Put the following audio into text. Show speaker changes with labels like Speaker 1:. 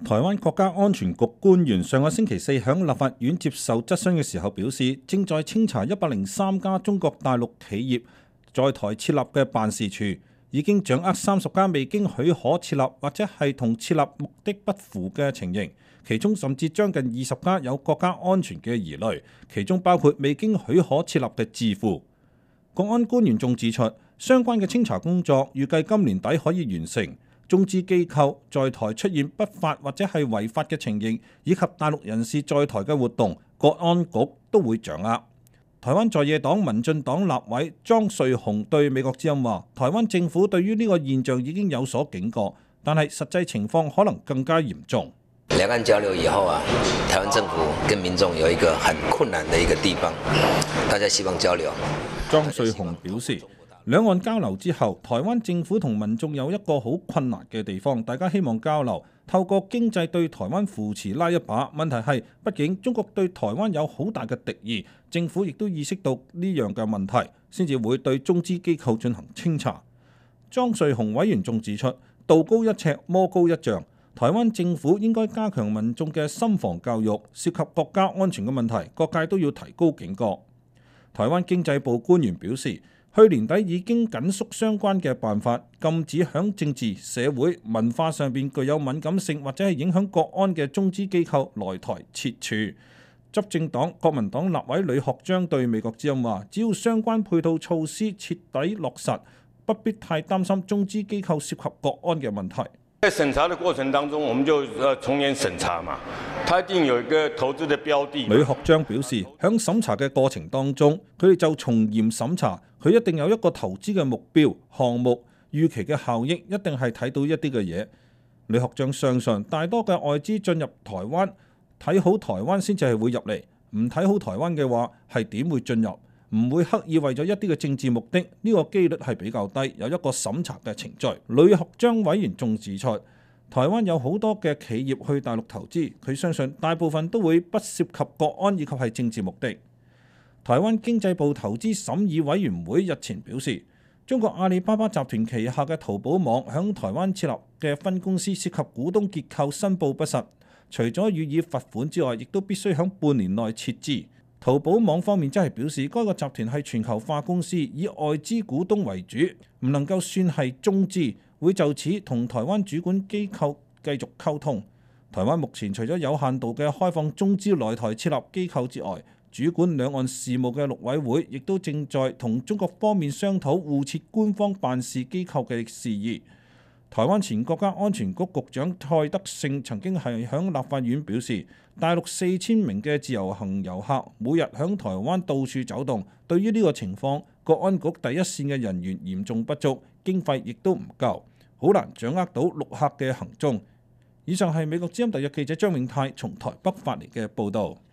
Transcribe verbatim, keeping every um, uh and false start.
Speaker 1: 台灣國家安全局官員上個星期四喺立法院接受質詢嘅時候表示，正在清查一百零三家中國大陸企業在台設立嘅辦事處，已經掌握三十家未經許可設立或者係同設立目的不符嘅情形，其中甚至將近二十家有國家安全嘅疑慮，其中包括未經許可設立嘅智庫。國安官員仲指出，相關嘅清查工作預計今年底可以完成。中資機構在台出現不法或者係違法嘅情形，以及大陸人士在台嘅活動，國安局都會掌握。台灣在野黨民進黨立委莊瑞雄對美國之音話，台灣政府對於呢個現象已經有所警覺，但係實際情況可能更加嚴重。
Speaker 2: 兩岸交流以後啊，台灣政府跟民眾有一個很困難的一個地方，大家希望交流。
Speaker 1: 莊瑞雄表示，兩岸交流之後，台灣政府同民眾有一個好困難嘅地方，大家希望交流，透過經濟對台灣扶持拉一把。問題係，畢竟中國對台灣有好大嘅敵意，政府亦都意識到呢樣嘅問題，先至會對中資機構進行清查。莊瑞雄委員仲指出，道高一尺，魔高一丈，台灣政府應該加強民眾嘅心防教育，涉及國家安全嘅問題，各界都要提高警覺。台灣經濟部官員表示，去年底已經緊縮相關嘅辦法，禁止響政治、社會、文化上邊具有敏感性或者係影響國安嘅中資機構來台設處。執政黨國民黨立委呂學章對美國之音話，只要相關配套措施徹底落實，不必太擔心中資機構涉及國安嘅問題。
Speaker 3: 在審查的過程當中，我們就呃從嚴審查嘛，他一定有一個投資的標的。
Speaker 1: 呂學章表示，響審查嘅過程當中，佢哋就從嚴審查，佢一定有一個投資嘅目標、項目、預期嘅效益，一定係睇到一啲嘅嘢。呂學章相信，大多嘅外資進入台灣，睇好台灣先至係會入嚟，唔睇好台灣嘅話，係點會進入？唔會刻意為咗一啲嘅政治目的，呢個機率係比較低，有一個審查嘅程序。呂學章委員仲指出，台灣有好多嘅企業去大陸投資，佢相信大部分都會不涉及國安以及係政治目的。台灣經濟部投資審議委員會日前表示，中國阿里巴巴集團旗下嘅淘寶網響台灣設立嘅分公司涉及股東結構申報不實，除咗予以罰款之外，亦都必須響半年內撤資。淘寶網方面真係表示，該個集團係全球化公司，以外資股東為主，唔能夠算係中資，會就此同台灣主管機構繼續溝通。台灣目前除咗有限度嘅開放中資來台設立機構之外，主管兩岸事務嘅陸委會亦都正在同中國方面商討互設官方辦事機構嘅事宜。台灣前國家安全局局長蔡德勝曾經係響立法院表示，大陸四千名嘅自由行遊客每日響台灣到處走動，對於呢個情況，國安局第一線嘅人員嚴重不足，經費亦都唔夠，好難掌握到陸客嘅行蹤。以上係美國之音特約記者張永泰從台北發嚟嘅報導。